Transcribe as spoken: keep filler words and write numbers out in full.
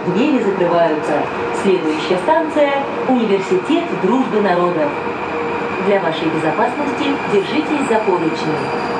двери закрываются. Следующая станция – Университет дружбы народов. Для вашей безопасности держитесь за поручни.